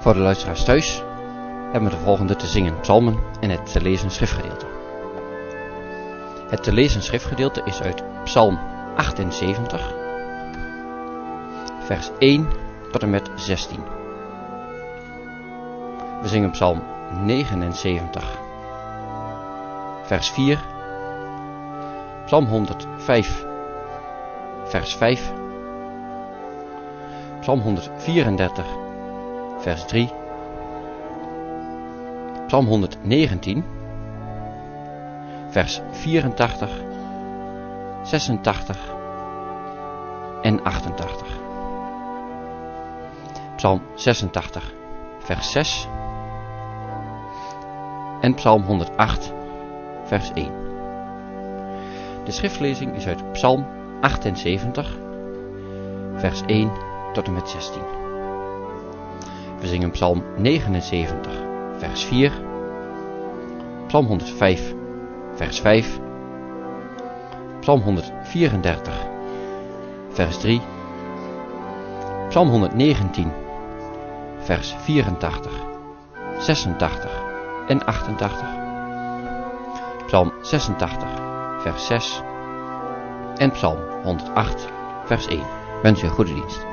Voor de luisteraars thuis hebben we de volgende te zingen psalmen en het te lezen schriftgedeelte. Het te lezen schriftgedeelte is uit Psalm 78, vers 1 tot en met 16. We zingen Psalm 79, vers 4, Psalm 105, vers 5, Psalm 134, vers 3, Psalm 119, vers 84, 86 en 88. Psalm 86, vers 6 en Psalm 108, vers 1. De schriftlezing is uit Psalm 78, vers 1 tot en met 16. We zingen Psalm 79, vers 4, Psalm 105, vers 5, Psalm 134, vers 3, Psalm 119, vers 84, 86 en 88, Psalm 86, vers 6 en Psalm 108, vers 1. Wens je een goede dienst.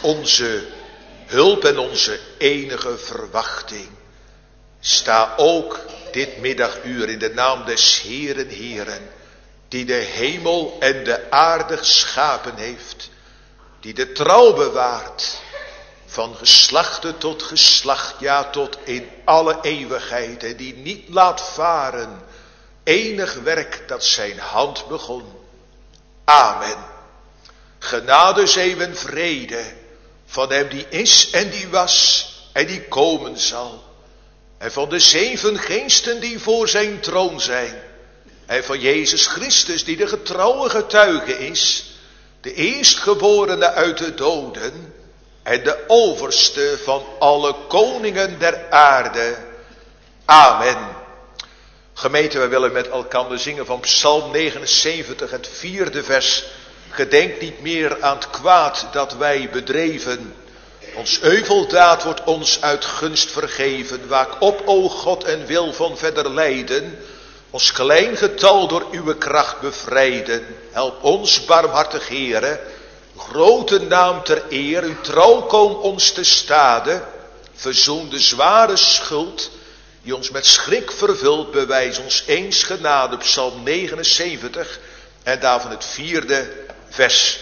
onze hulp en onze enige verwachting. Sta ook dit middaguur in de naam des Heeren, Heeren, die de hemel en de aarde geschapen heeft, die de trouw bewaart van geslachte tot geslacht, ja tot in alle eeuwigheid, en die niet laat varen enig werk dat zijn hand begon. Amen. Genade zij en vrede van hem die is en die was en die komen zal. En van de 7 geesten die voor zijn troon zijn. En van Jezus Christus die de getrouwe getuige is. De eerstgeborene uit de doden. En de overste van alle koningen der aarde. Amen. Gemeente, wij willen met elkaar zingen van Psalm 79, het 4e vers. Gedenk niet meer aan het kwaad dat wij bedreven. Ons euveldaad wordt ons uit gunst vergeven. Waak op, o God, en wil van verder lijden. Ons klein getal door uw kracht bevrijden. Help ons, barmhartig Heere. Grote naam ter eer. Uw trouw kom ons te stade. Verzoen de zware schuld die ons met schrik vervult. Bewijs ons eens genade. Psalm 79 en daarvan het 4e vers.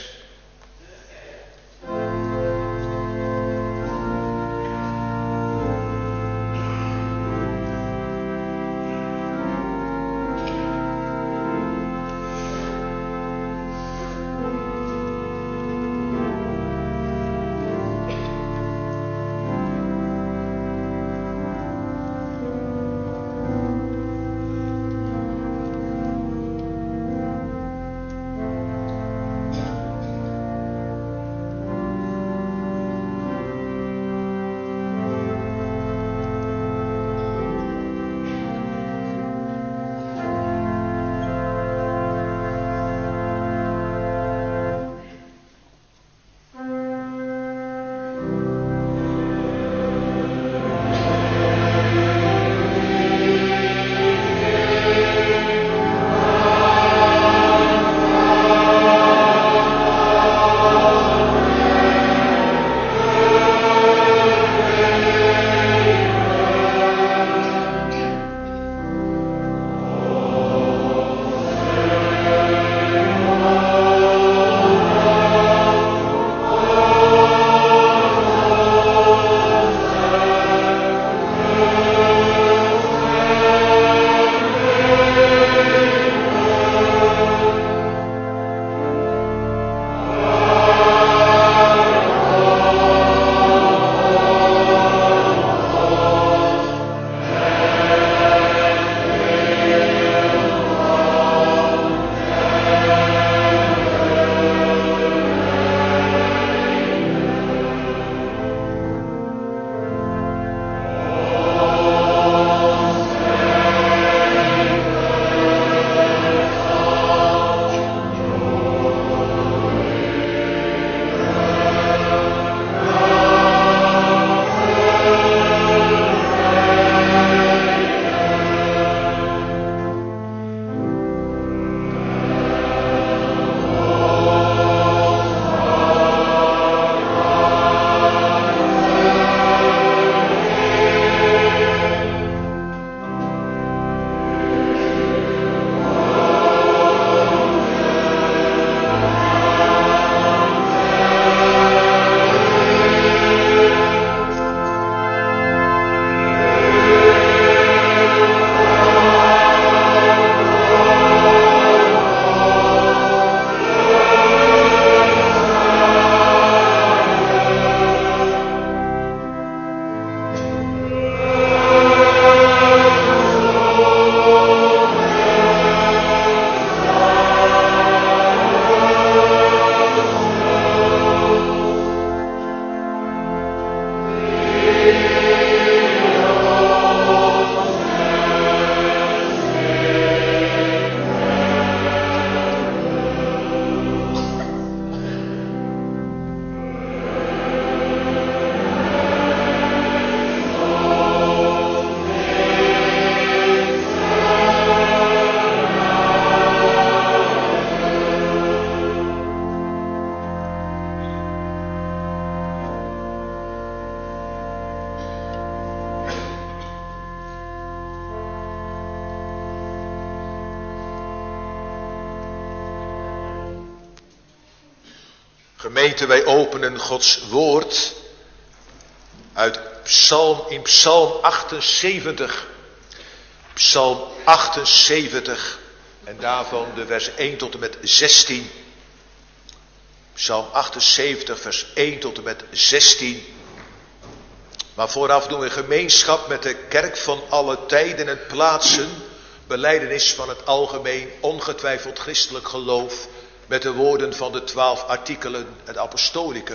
Gemeente, wij openen Gods woord uit in Psalm 78. Psalm 78 en daarvan de vers 1 tot en met 16. Psalm 78 vers 1 tot en met 16. Maar vooraf doen we gemeenschap met de kerk van alle tijden en plaatsen. Belijdenis van het algemeen ongetwijfeld christelijk geloof. Met de woorden van de 12 artikelen, het apostolicum.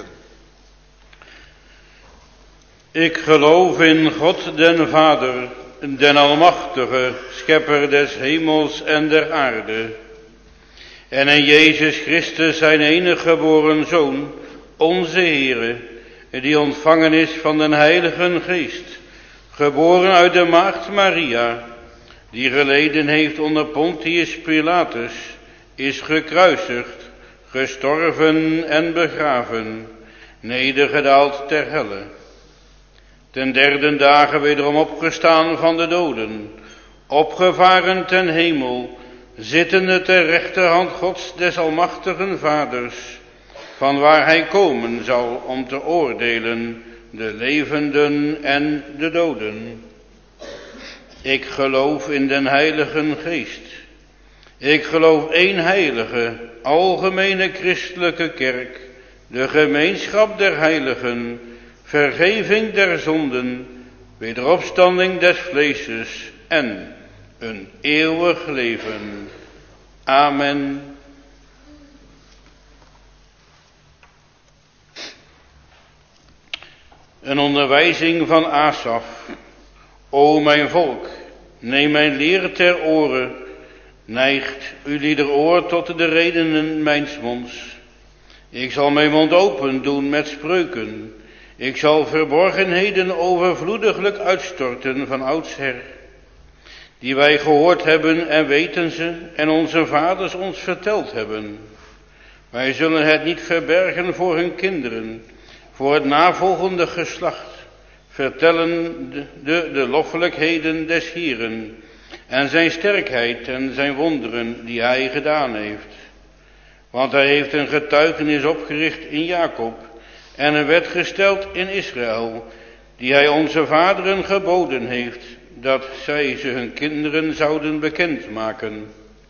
Ik geloof in God den Vader, den Almachtige, schepper des hemels en der aarde. En in Jezus Christus zijn enige geboren Zoon, onze Heere, die ontvangen is van den Heiligen Geest, geboren uit de maagd Maria, die geleden heeft onder Pontius Pilatus, is gekruisigd, gestorven en begraven, nedergedaald ter helle. Ten derde dagen wederom opgestaan van de doden, opgevaren ten hemel, zittende ter rechterhand Gods des almachtigen Vaders, van waar hij komen zal om te oordelen de levenden en de doden. Ik geloof in den Heiligen Geest. Ik geloof één heilige, algemene christelijke kerk, de gemeenschap der heiligen, vergeving der zonden, wederopstanding des vleeses en een eeuwig leven. Amen. Een onderwijzing van Asaf. O mijn volk, neem mijn leer ter oren, neigt ulieder oor tot de redenen mijns monds. Ik zal mijn mond open doen met spreuken, ik zal verborgenheden overvloediglijk uitstorten van oudsher, die wij gehoord hebben en weten ze en onze vaders ons verteld hebben. Wij zullen het niet verbergen voor hun kinderen, voor het navolgende geslacht, vertellen de loffelijkheden des Hieren en zijn sterkheid en zijn wonderen die hij gedaan heeft. Want hij heeft een getuigenis opgericht in Jacob en een wet gesteld in Israël, die hij onze vaderen geboden heeft, dat zij ze hun kinderen zouden bekendmaken.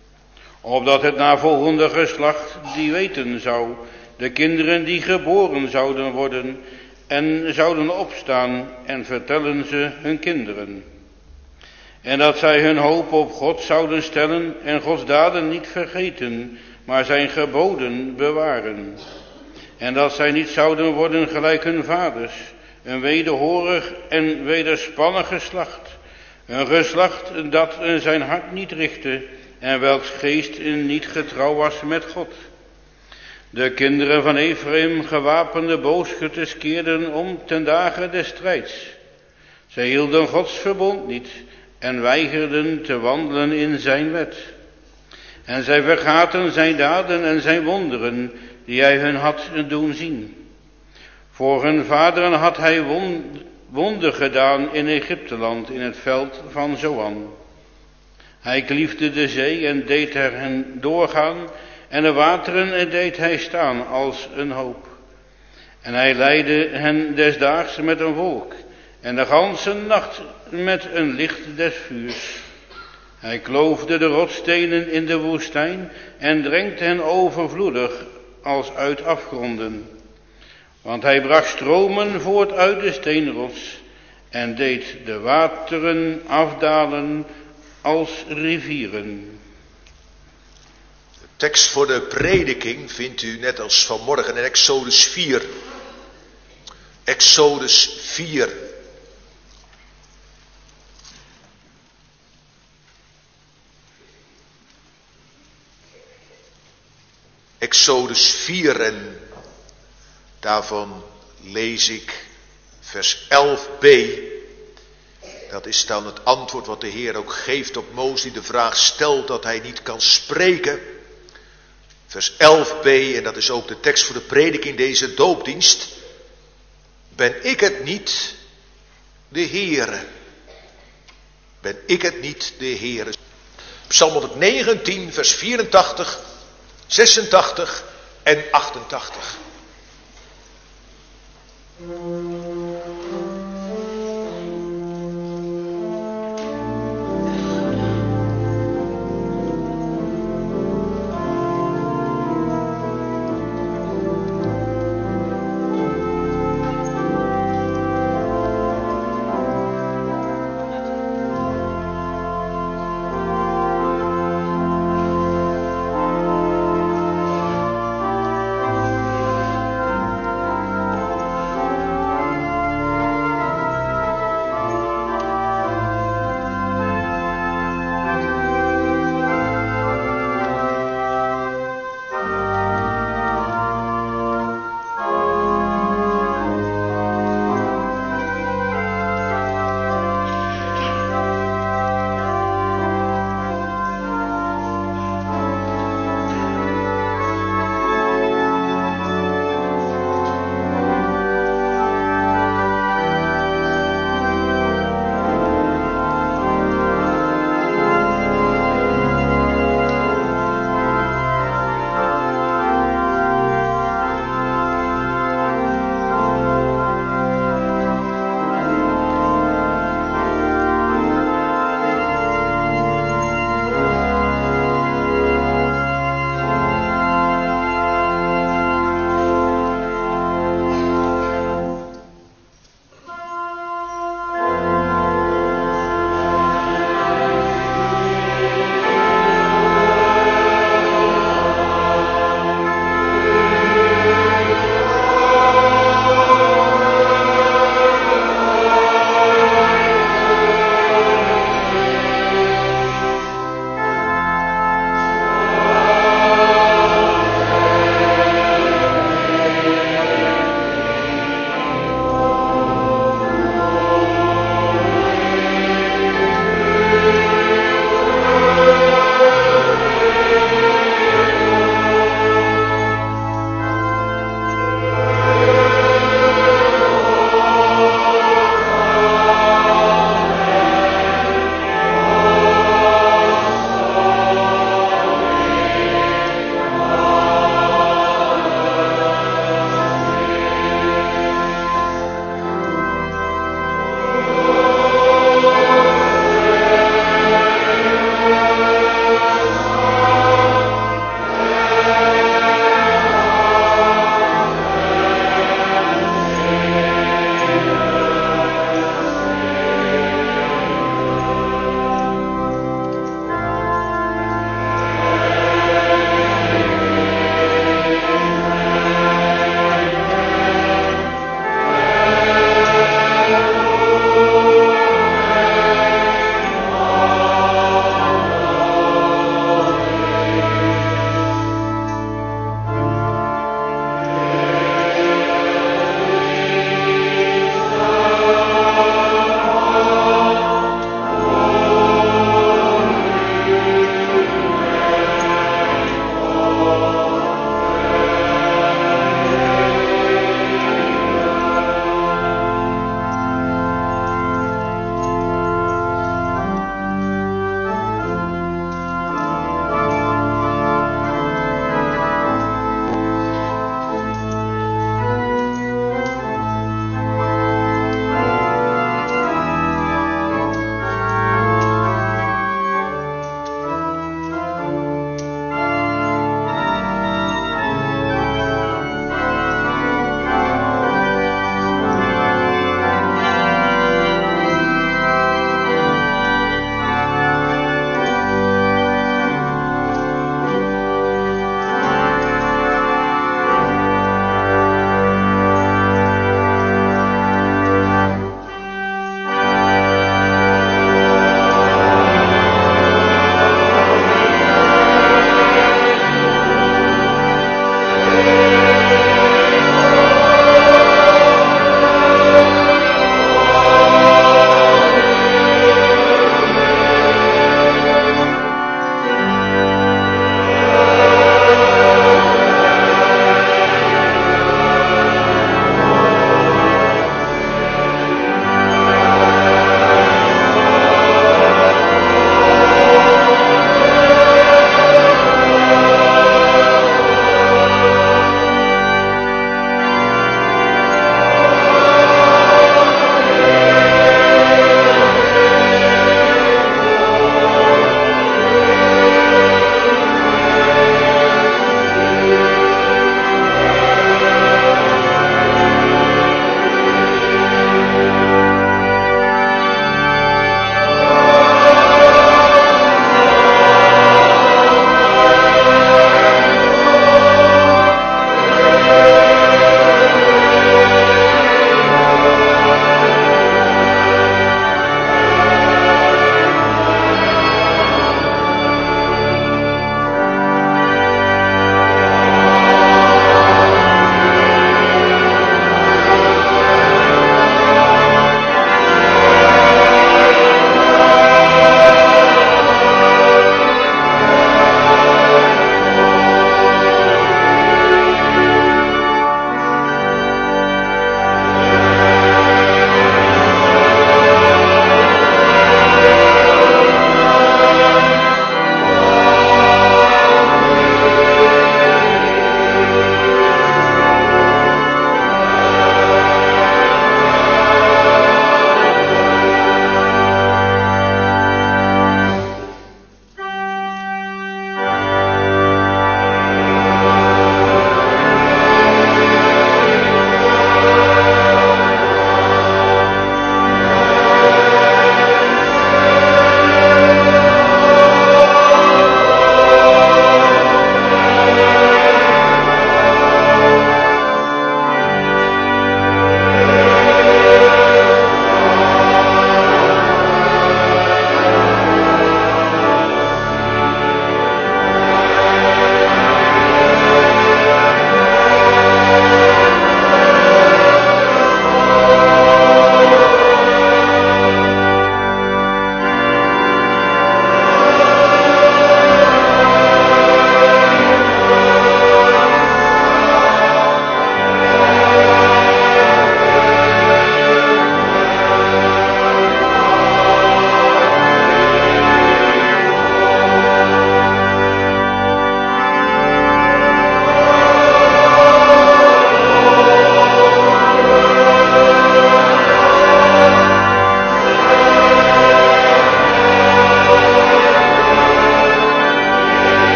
Opdat het navolgende geslacht die weten zou, de kinderen die geboren zouden worden en zouden opstaan en vertellen ze hun kinderen. En dat zij hun hoop op God zouden stellen en Gods daden niet vergeten, maar zijn geboden bewaren. En dat zij niet zouden worden gelijk hun vaders, een wederhorig en wederspannig geslacht. Een geslacht dat zijn hart niet richtte en welks geest niet getrouw was met God. De kinderen van Ephraim, gewapende boogschutters, keerden om ten dagen des strijds. Zij hielden Gods verbond niet en weigerden te wandelen in zijn wet. En zij vergaten zijn daden en zijn wonderen, die hij hun had doen zien. Voor hun vaderen had hij wonden gedaan in Egypteland, in het veld van Zoan. Hij kliefde de zee en deed er hen doorgaan, en de wateren deed hij staan als een hoop. En hij leidde hen desdaags met een wolk, en de ganse nacht met een licht des vuurs. Hij kloofde de rotsstenen in de woestijn, en drenkte hen overvloedig als uit afgronden. Want hij bracht stromen voort uit de steenrots, en deed de wateren afdalen als rivieren. De tekst voor de prediking vindt u net als vanmorgen in Exodus 4. Exodus 4. Exodus 4 en daarvan lees ik vers 11b. Dat is dan het antwoord wat de Heer ook geeft op Mozes die de vraag stelt dat hij niet kan spreken. Vers 11b, en dat is ook de tekst voor de prediking in deze doopdienst. Ben ik het niet, de Heere? Ben ik het niet, de Heere? Psalm 119, vers 84, 86 en 88.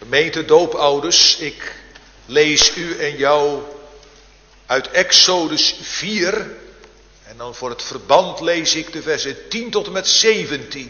Gemeente doopouders, ik lees u en jou uit Exodus 4. En dan voor het verband lees ik de versen 10 tot en met 17.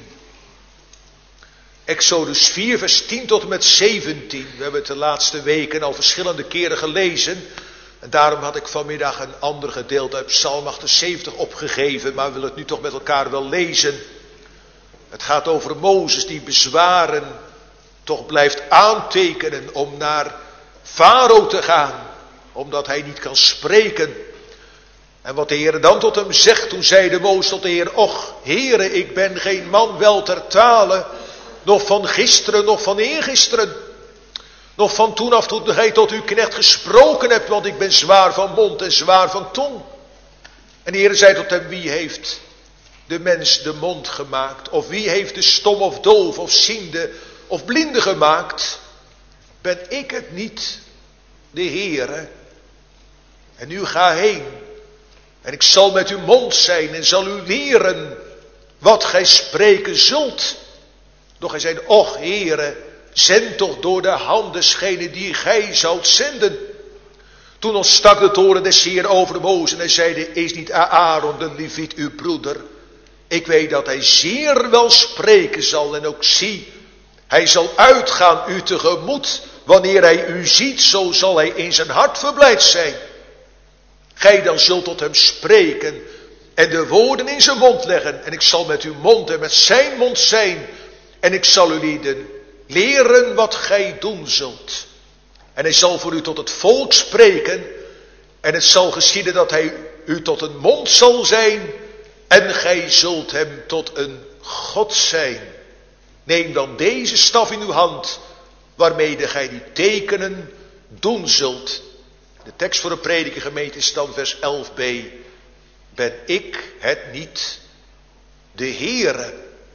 Exodus 4 vers 10 tot en met 17. We hebben het de laatste weken al verschillende keren gelezen. En daarom had ik vanmiddag een ander gedeelte uit Psalm 78 opgegeven. Maar we willen het nu toch met elkaar wel lezen. Het gaat over Mozes die bezwaren toch blijft aantekenen om naar Farao te gaan. Omdat hij niet kan spreken. En wat de Heer dan tot hem zegt, toen zeide Mozes tot de Heer: Och, Heere, ik ben geen man wel ter tale, nog van gisteren, nog van eergisteren. Nog van toen af toen gij tot uw knecht gesproken hebt, want ik ben zwaar van mond en zwaar van tong. En de Heer zei tot hem: Wie heeft de mens de mond gemaakt? Of wie heeft de stom of doof of ziende of blinde gemaakt? Ben ik het niet, de Heere? En nu ga heen. En ik zal met uw mond zijn en zal u leren wat gij spreken zult. Doch hij zei: Och, Heere, zend toch door de hand desgene die gij zoudt zenden. Toen ontstak de toorn des Heer over de Mozes en hij zeide: Is niet Aaron de Leviet uw broeder? Ik weet dat hij zeer wel spreken zal en ook zie, hij zal uitgaan u tegemoet. Wanneer hij u ziet, zo zal hij in zijn hart verblijd zijn. Gij dan zult tot hem spreken en de woorden in zijn mond leggen. En ik zal met uw mond en met zijn mond zijn. En ik zal u leren wat gij doen zult. En hij zal voor u tot het volk spreken. En het zal geschieden dat hij u tot een mond zal zijn. En gij zult hem tot een God zijn. Neem dan deze staf in uw hand, waarmede gij die tekenen doen zult. De tekst voor de prediker, gemeente, is dan vers 11b. Ben ik het niet, de Heere?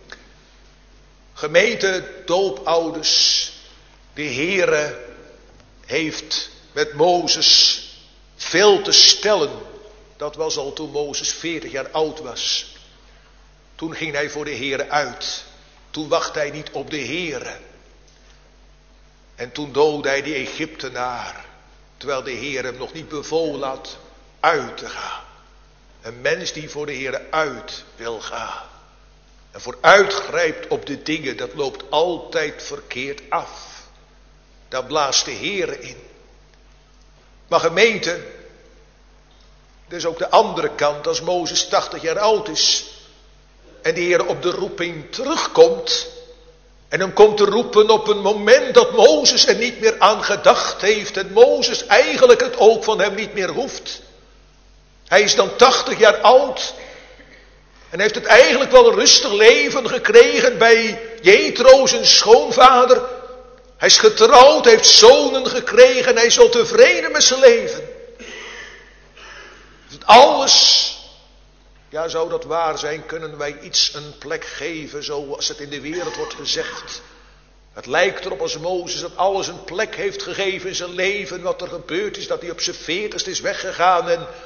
Gemeente doopouders, de Heere heeft met Mozes veel te stellen. Dat was al toen Mozes 40 jaar oud was. Toen ging hij voor de Heere uit. Toen wachtte hij niet op de Heere. En toen doodde hij die Egyptenaar. Terwijl de Heer hem nog niet bevolen had uit te gaan. Een mens die voor de Heer uit wil gaan. En vooruitgrijpt op de dingen, dat loopt altijd verkeerd af. Daar blaast de Heer in. Maar gemeente, er is ook de andere kant. Als Mozes 80 jaar oud is en de Heer op de roeping terugkomt. En dan komt te roepen op een moment dat Mozes er niet meer aan gedacht heeft. En Mozes eigenlijk het ook van hem niet meer hoeft. Hij is dan 80 jaar oud. En heeft het eigenlijk wel een rustig leven gekregen bij Jethro, zijn schoonvader. Hij is getrouwd, heeft zonen gekregen. Hij is al tevreden met zijn leven. Alles, ja, zou dat waar zijn, kunnen wij iets een plek geven, zoals het in de wereld wordt gezegd. Het lijkt erop als Mozes dat alles een plek heeft gegeven in zijn leven, wat er gebeurd is, dat hij op zijn 40ste is weggegaan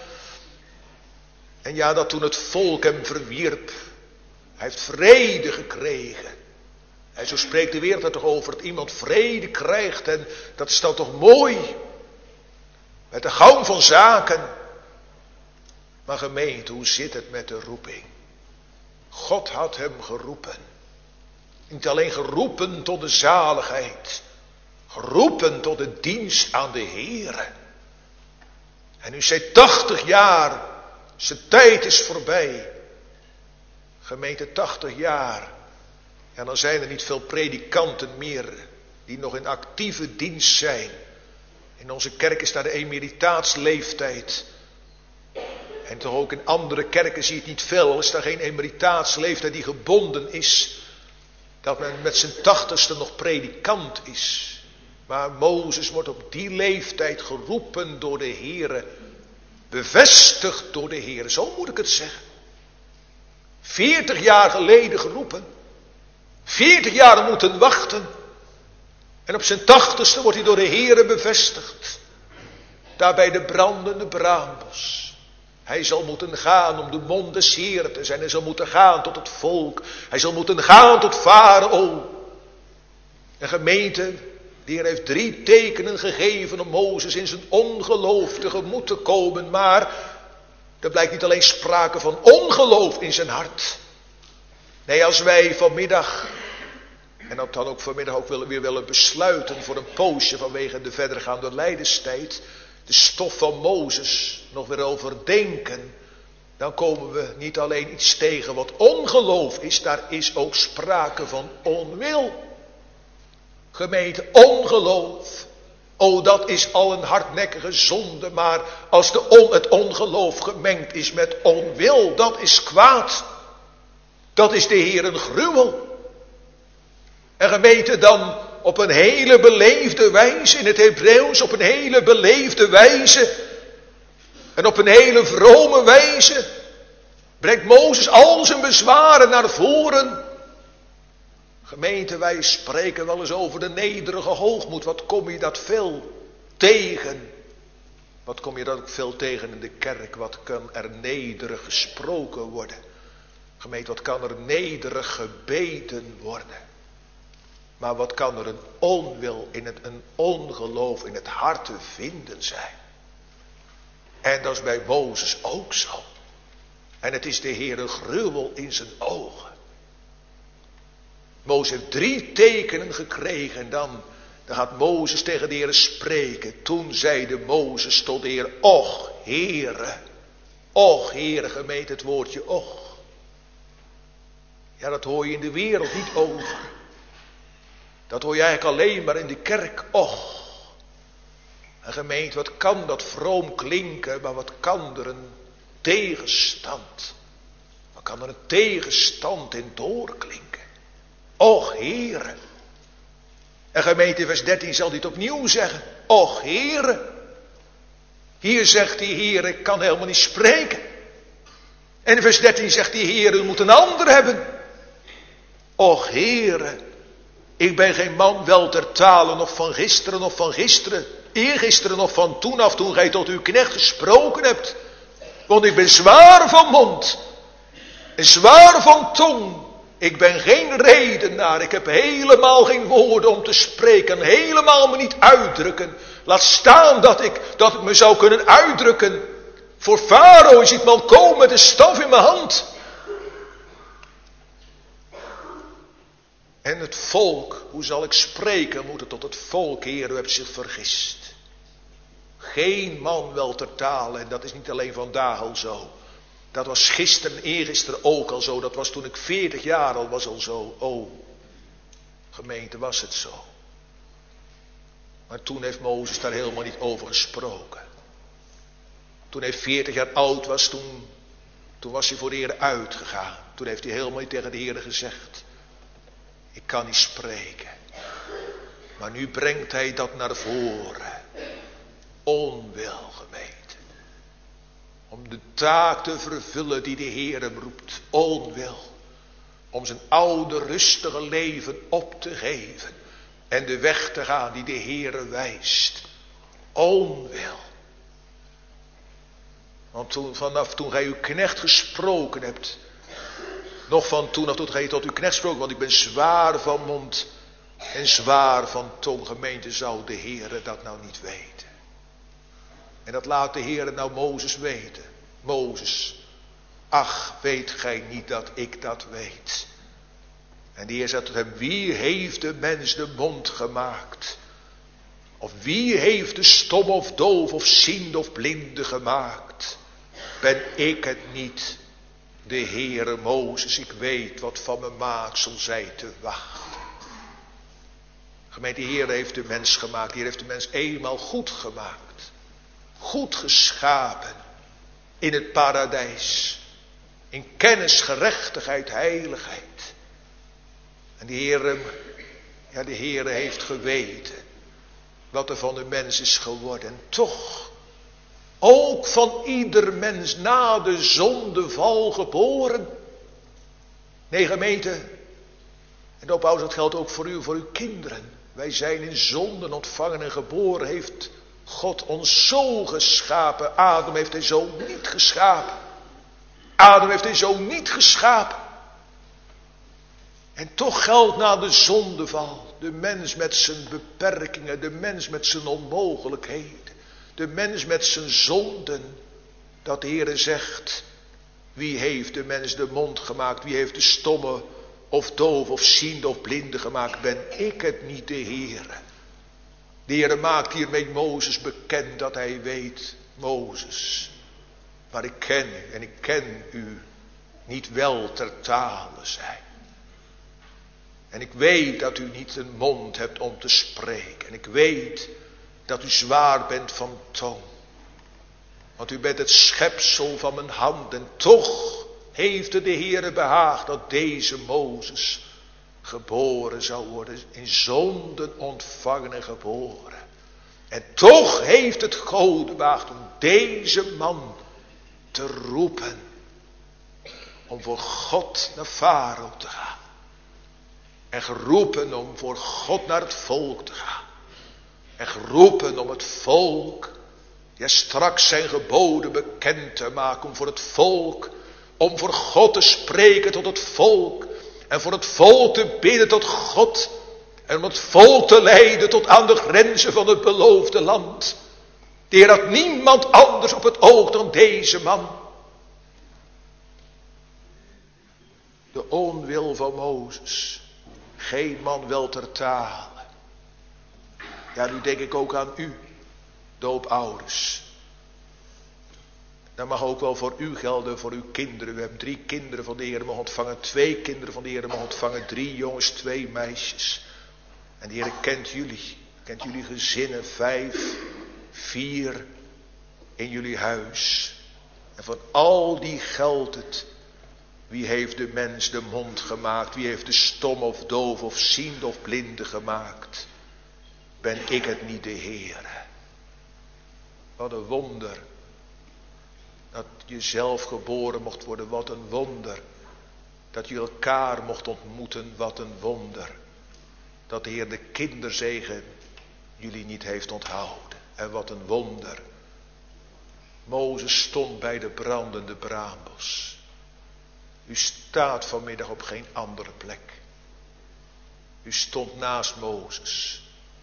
en ja, dat toen het volk hem verwierp. Hij heeft vrede gekregen. En zo spreekt de wereld er toch over, dat iemand vrede krijgt en dat is dan toch mooi. Met de gang van zaken. Maar gemeente, hoe zit het met de roeping? God had hem geroepen. Niet alleen geroepen tot de zaligheid. Geroepen tot de dienst aan de Heere. En nu is hij 80 jaar. Zijn tijd is voorbij. Gemeente, 80 jaar. Ja, dan zijn er niet veel predikanten meer die nog in actieve dienst zijn. In onze kerk is daar de emeritaatsleeftijd. En toch ook in andere kerken zie je het niet veel. Al is daar geen emeritaatsleeftijd die gebonden is. Dat men met zijn 80ste nog predikant is. Maar Mozes wordt op die leeftijd geroepen door de Heere. Bevestigd door de Heere. Zo moet ik het zeggen. 40 jaar geleden geroepen. 40 jaar moeten wachten. En op zijn 80ste wordt hij door de Heere bevestigd. Daar bij de brandende braambos. Hij zal moeten gaan om de mond des Heeren te zijn. Hij zal moeten gaan tot het volk. Hij zal moeten gaan tot Farao. En gemeente, De Heer heeft 3 tekenen gegeven om Mozes in zijn ongeloof tegemoet te komen. Maar er blijkt niet alleen sprake van ongeloof in zijn hart. Nee, als wij vanmiddag, en dat dan ook vanmiddag ook weer willen besluiten voor een poosje vanwege de verdergaande lijdenstijd, de stof van Mozes nog weer overdenken, dan komen we niet alleen iets tegen wat ongeloof is, daar is ook sprake van onwil. Gemeente, ongeloof. Oh, dat is al een hardnekkige zonde, maar als het ongeloof gemengd is met onwil, dat is kwaad. Dat is de Heer een gruwel. En gemeente, dan op een hele beleefde wijze, in het Hebreeuws op een hele beleefde wijze en op een hele vrome wijze, brengt Mozes al zijn bezwaren naar voren. Gemeente, wij spreken wel eens over de nederige hoogmoed. Wat kom je dat veel tegen? Wat kom je dat ook veel tegen in de kerk? Wat kan er nederig gesproken worden? Gemeente, wat kan er nederig gebeden worden? Maar wat kan er een onwil een ongeloof in het hart te vinden zijn? En dat is bij Mozes ook zo. En het is de Heer een gruwel in zijn ogen. Mozes heeft 3 tekenen gekregen en dan gaat Mozes tegen de Heer spreken. Toen zeide Mozes tot de Heer, och Heere, gemeente, het woordje och. Ja, dat hoor je in de wereld niet over. Dat hoor je eigenlijk alleen maar in de kerk, och. En gemeente, wat kan dat vroom klinken, maar wat kan er een tegenstand. Wat kan er een tegenstand in doorklinken. Och Heere. En gemeente, in vers 13 zal hij het opnieuw zeggen. Och Heere. Hier zegt die Heere, ik kan helemaal niet spreken. En in vers 13 zegt die Heere, u moet een ander hebben. Och Heere. Ik ben geen man wel ter tale, nog van gisteren, eergisteren of van toen af, toen gij tot uw knecht gesproken hebt. Want ik ben zwaar van mond en zwaar van tong. Ik ben geen redenaar, ik heb helemaal geen woorden om te spreken, helemaal me niet uitdrukken. Laat staan dat ik me zou kunnen uitdrukken. Voor Farao is het man komen met een staf in mijn hand. En het volk, hoe zal ik spreken moeten tot het volk, Heer, u hebt zich vergist. Geen man wel ter tale, en dat is niet alleen vandaag al zo. Dat was gisteren, eergisteren ook al zo. Dat was toen ik 40 jaar al was al zo. Oh, gemeente, was het zo. Maar toen heeft Mozes daar helemaal niet over gesproken. Toen hij 40 jaar oud was, toen was hij voor de Heer uitgegaan. Toen heeft hij helemaal niet tegen de Heer gezegd. Ik kan niet spreken. Maar nu brengt hij dat naar voren. Onwil, gemeente. Om de taak te vervullen die de Heer hem roept. Onwil. Om zijn oude rustige leven op te geven. En de weg te gaan die de Heer wijst. Onwil. Want vanaf toen gij uw knecht gesproken hebt. Nog van toen af tot gij tot uw knecht gesproken. Want ik ben zwaar van mond en zwaar van tong. Gemeente, zou de Heer dat nou niet weten. En dat laat de Heer nou Mozes weten. Mozes, ach, weet gij niet dat ik dat weet? En de Heer zei tot hem, wie heeft de mens de mond gemaakt? Of wie heeft de stom of doof of ziende of blinde gemaakt? Ben ik het niet, de Heere Mozes, ik weet wat van mijn maaksel zij te wachten. Gemeente, de Heer heeft de mens gemaakt, de Heer heeft de mens eenmaal goed gemaakt. Goed geschapen in het paradijs. In kennis, gerechtigheid, heiligheid. En de Heer heeft geweten wat er van de mens is geworden. En toch, ook van ieder mens na de zondeval geboren. Nee, gemeente. En opbouw, dat geldt ook voor u, voor uw kinderen. Wij zijn in zonden ontvangen en geboren, heeft God ons zo geschapen. Adam heeft hij zo niet geschapen. Adam heeft hij zo niet geschapen. En toch geldt na de zondeval, de mens met zijn beperkingen, de mens met zijn onmogelijkheden, de mens met zijn zonden, dat de Heere zegt, wie heeft de mens de mond gemaakt, wie heeft de stomme of doof of ziende of blinde gemaakt, ben ik het niet, de Heere. De Heere maakt hiermee Mozes bekend dat hij weet, Mozes, maar ik ken u en ik ken u niet wel ter tale zijn. En ik weet dat u niet een mond hebt om te spreken. En ik weet dat u zwaar bent van tong. Want u bent het schepsel van mijn hand. En toch heeft het de Heere behaagd dat deze Mozes geboren zou worden. In zonden ontvangen en geboren. En toch heeft het God behaagd om deze man te roepen. Om voor God naar Farao te gaan. En geroepen om voor God naar het volk te gaan. En geroepen om het volk, ja straks zijn geboden bekend te maken. Om voor het volk, om voor God te spreken tot het volk. En voor het volk te bidden tot God. En om het volk te leiden tot aan de grenzen van het beloofde land. De Heer had niemand anders op het oog dan deze man. De onwil van Mozes. Geen man wel ter tale. Ja, nu denk ik ook aan u, doopouders. Dat mag ook wel voor u gelden, voor uw kinderen. We hebben 3 kinderen van de Heer mogen ontvangen. 2 kinderen van de Heer mogen ontvangen. 3 jongens, 2 meisjes. En de Heer kent jullie gezinnen. 5, 4 in jullie huis. En van al die geldt het. Wie heeft de mens de mond gemaakt? Wie heeft de stom of doof of ziende of blinde gemaakt? Ben ik het niet, de Heere? Wat een wonder. Dat je zelf geboren mocht worden, wat een wonder. Dat je elkaar mocht ontmoeten, wat een wonder. Dat de Heer de kinderzegen jullie niet heeft onthouden. En wat een wonder. Mozes stond bij de brandende braambos. U staat vanmiddag op geen andere plek. U stond naast Mozes.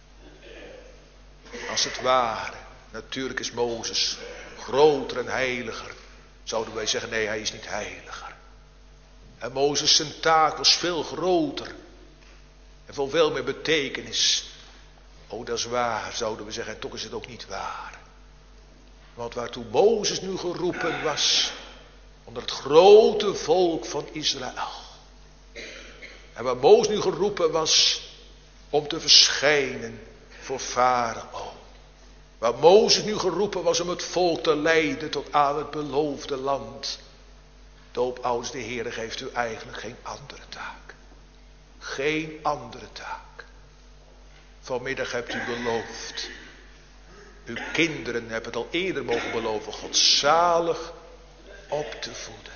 Als het ware, natuurlijk is Mozes groter en heiliger. Zouden wij zeggen, nee, hij is niet heiliger. En Mozes zijn taak was veel groter. En vol veel meer betekenis. Oh, dat is waar, zouden we zeggen, en toch is het ook niet waar. Want waartoe Mozes nu geroepen was, onder het grote volk van Israël. En waar Mozes nu geroepen was om te verschijnen voor Farao. Waar Mozes nu geroepen was om het volk te leiden tot aan het beloofde land. Doopouders, de Heere geeft u eigenlijk geen andere taak. Geen andere taak. Vanmiddag hebt u beloofd. Uw kinderen hebben het al eerder mogen beloven. God zalig op te voeden.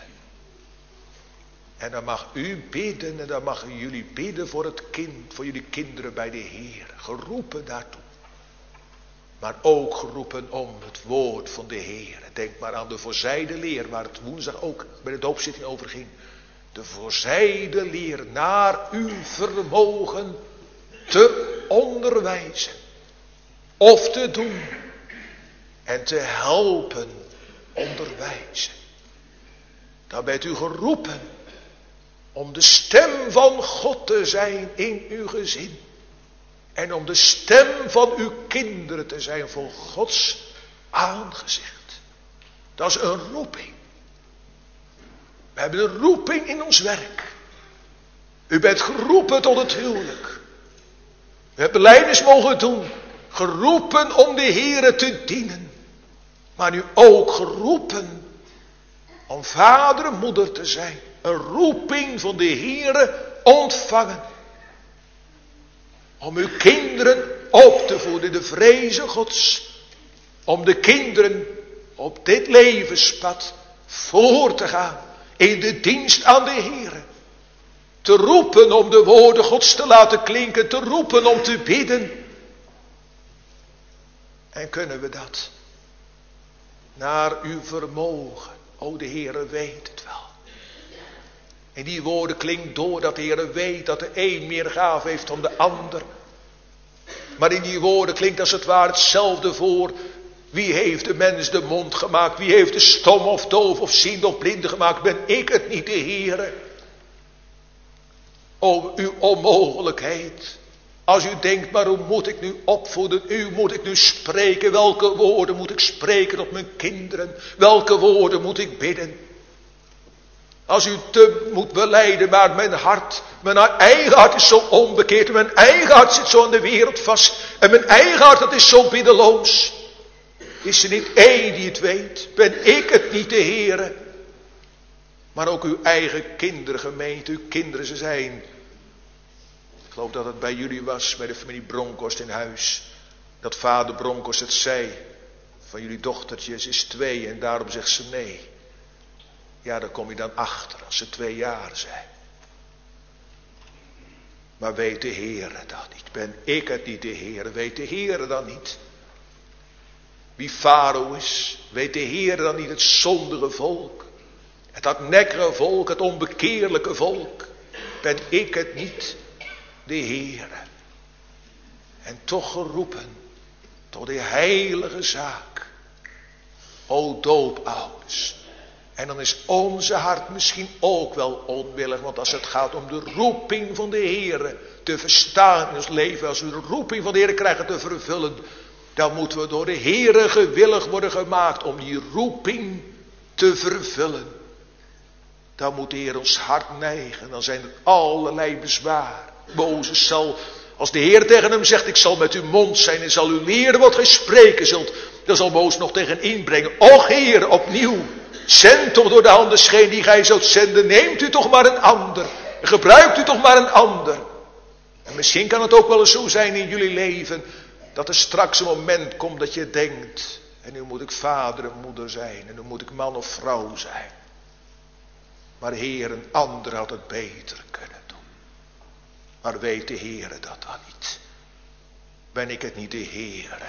En dan mag u bidden en dan mag jullie bidden voor het kind, voor jullie kinderen bij de Heer. Geroepen daartoe. Maar ook geroepen om het woord van de Heer. Denk maar aan de voorzijde leer, waar het woensdag ook bij de doopzitting over ging. De voorzijde leer naar uw vermogen te onderwijzen. Of te doen. En te helpen onderwijzen. Dan bent u geroepen om de stem van God te zijn in uw gezin. En om de stem van uw kinderen te zijn voor Gods aangezicht. Dat is een roeping. We hebben een roeping in ons werk. U bent geroepen tot het huwelijk. U hebt belijdenis mogen doen. Geroepen om de Heere te dienen. Maar nu ook geroepen om vader en moeder te zijn. Een roeping van de Heere ontvangen. Om uw kinderen op te voeden in de vrezen Gods. Om de kinderen op dit levenspad voor te gaan. In de dienst aan de Heere. Te roepen om de woorden Gods te laten klinken. Te roepen om te bidden. En kunnen we dat? Naar uw vermogen. O, de Heere weet het wel. En die woorden klinkt door dat de Heer weet dat de een meer gave heeft dan de ander. Maar in die woorden klinkt als het ware hetzelfde voor. Wie heeft de mens de mond gemaakt? Wie heeft de stom of doof of ziend of blinde gemaakt? Ben ik het niet, de Heere? O, uw onmogelijkheid. Als u denkt, maar hoe moet ik nu opvoeden? U moet ik nu spreken? Welke woorden moet ik spreken tot mijn kinderen? Welke woorden moet ik bidden? Als u te moet belijden, maar mijn eigen hart is zo onbekeerd. En mijn eigen hart zit zo aan de wereld vast. En mijn eigen hart, dat is zo biddeloos. Is er niet één die het weet? Ben ik het niet, de Heere? Maar ook uw eigen kinderen, gemeente, uw kinderen, ze zijn. Ik geloof dat het bij jullie was, bij de familie Bronkhorst in huis. Dat vader Bronkhorst het zei. Van jullie dochtertjes is 2 en daarom zegt ze nee. Ja, daar kom je dan achter als ze 2 jaar zijn. Maar weet de Heere dat niet? Ben ik het niet, de Heere? Weet de Heere dan niet? Wie Farao is, weet de Heere dan niet? Het zondige volk. Het hardnekkige volk, het onbekeerlijke volk. Ben ik het niet, de Heere? En toch geroepen tot die heilige zaak. O doopouders. En dan is onze hart misschien ook wel onwillig. Want als het gaat om de roeping van de Heere te verstaan in ons leven. Als we de roeping van de Heere krijgen te vervullen. Dan moeten we door de Heere gewillig worden gemaakt om die roeping te vervullen. Dan moet de Heer ons hart neigen. Dan zijn er allerlei bezwaar. Mozes zal, als de Heer tegen hem zegt, ik zal met uw mond zijn en zal u leren wat gij spreken zult. Dan zal Mozes nog tegen inbrengen. Och Heer, opnieuw. Zend toch door de handen scheen die gij zult zenden. Neemt u toch maar een ander. Gebruikt u toch maar een ander. En misschien kan het ook wel eens zo zijn in jullie leven. Dat er straks een moment komt dat je denkt. En nu moet ik vader en moeder zijn. En nu moet ik man of vrouw zijn. Maar Heer, een ander had het beter kunnen doen. Maar weet de Heer dat dan niet? Ben ik het niet, de Heer?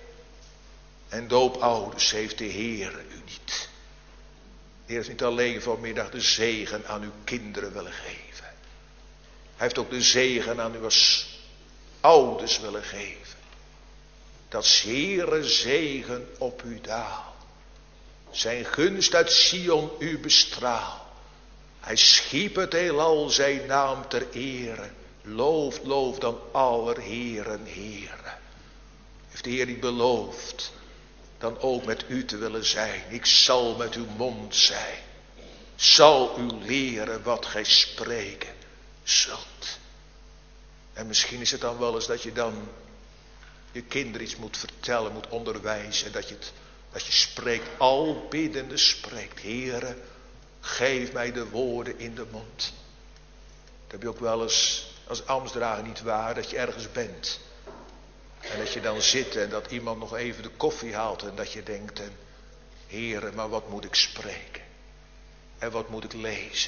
En doopouders heeft de Heer u niet. De Heer heeft niet alleen vanmiddag de zegen aan uw kinderen willen geven. Hij heeft ook de zegen aan u als ouders willen geven. Dat Heere zegen op u daal. Zijn gunst uit Sion u bestraal. Hij schiep het heelal zijn naam ter ere. Loof dan aller Heeren, Heere. Heeft de Heer niet beloofd dan ook met u te willen zijn. Ik zal met uw mond zijn. Zal u leren wat gij spreken zult. En misschien is het dan wel eens dat je dan je kinderen iets moet vertellen, moet onderwijzen. Dat je spreekt, al biddende spreekt. Heere, geef mij de woorden in de mond. Dat heb je ook wel eens als ambtsdrager niet waar, dat je ergens bent. En dat je dan zit en dat iemand nog even de koffie haalt. En dat je denkt, Heere, maar wat moet ik spreken? En wat moet ik lezen?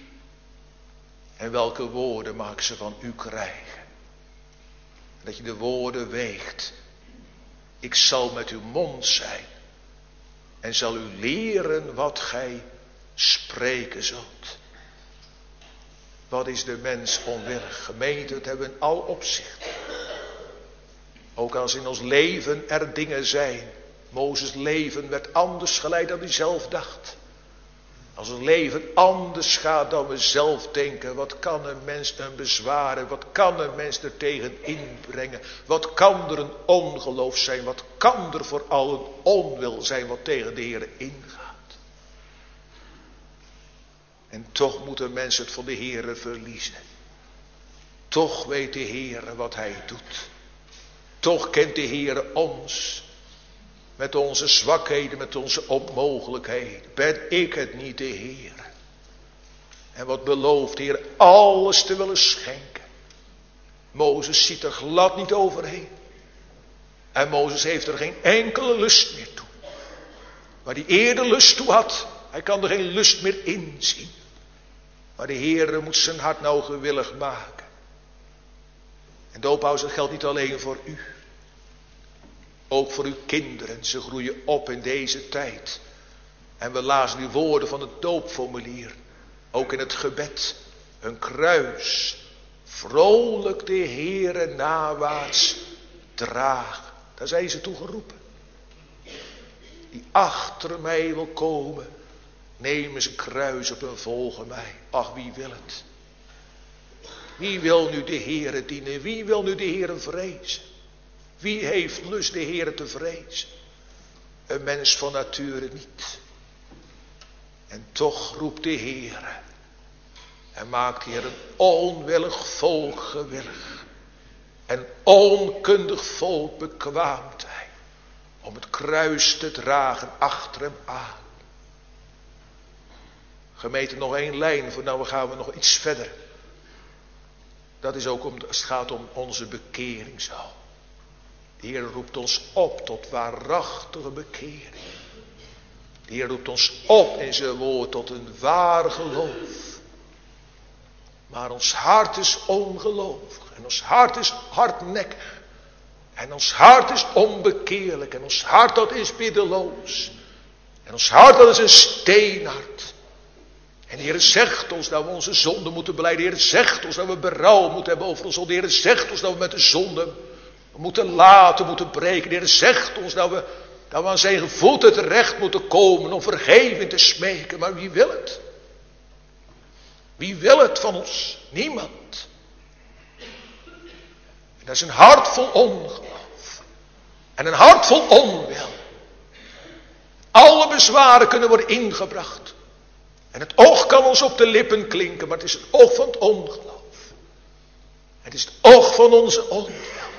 En welke woorden mag ik ze van u krijgen? Dat je de woorden weegt. Ik zal met uw mond zijn. En zal u leren wat gij spreken zult. Wat is de mens onwillig? Gemeente, het hebben we in al opzichten. Ook als in ons leven er dingen zijn. Mozes' leven werd anders geleid dan hij zelf dacht. Als een leven anders gaat dan we zelf denken. Wat kan een mens een bezwaren? Wat kan een mens er tegen inbrengen? Wat kan er een ongeloof zijn? Wat kan er vooral een onwil zijn wat tegen de Heer ingaat? En toch moeten mensen het van de Heer verliezen. Toch weet de Heer wat hij doet. Toch kent de Heer ons. Met onze zwakheden, met onze onmogelijkheden. Ben ik het niet, de Heer? En wat belooft de Heer? Alles te willen schenken. Mozes ziet er glad niet overheen. En Mozes heeft er geen enkele lust meer toe. Waar hij eerder lust toe had, hij kan er geen lust meer in zien. Maar de Heer moet zijn hart nou gewillig maken. En doopouders, dat geldt niet alleen voor u. Ook voor uw kinderen, ze groeien op in deze tijd. En we lazen die woorden van het doopformulier. ook in het gebed, hun kruis vrolijk de Heere nawaarts dragen. Daar zijn ze toe geroepen. Die achter mij wil komen, nemen zijn kruis op en volgen mij. Ach, wie wil het? Wie wil nu de Heere dienen? Wie wil nu de Heere vrezen? Wie heeft lust de Heere te vrezen? Een mens van nature niet. En toch roept de Heere en maakt hier een onwillig volk gewillig. En onkundig volk bekwaamt hij om het kruis te dragen achter hem aan. Gemeente, nog één lijn, voor nou gaan we nog iets verder. Dat is ook als het gaat om onze bekering zo. De Heer roept ons op tot waarachtige bekering. De Heer roept ons op in zijn woord tot een waar geloof. Maar ons hart is ongelovig. En ons hart is hardnekkig. En ons hart is onbekeerlijk. En ons hart dat is biddeloos. En ons hart dat is een steenhart. En de Heer zegt ons dat we onze zonde moeten belijden. De Heer zegt ons dat we berouw moeten hebben over onze zonde. De Heer zegt ons dat we met de zonde moeten laten, moeten breken. De Heer zegt ons dat we aan zijn voeten terecht moeten komen om vergeving te smeken. Maar wie wil het? Wie wil het van ons? Niemand. En dat is een hart vol ongeloof. En een hart vol onwil. Alle bezwaren kunnen worden ingebracht. En het oog kan ons op de lippen klinken, maar het is het oog van het ongeloof. Het is het oog van onze onwil.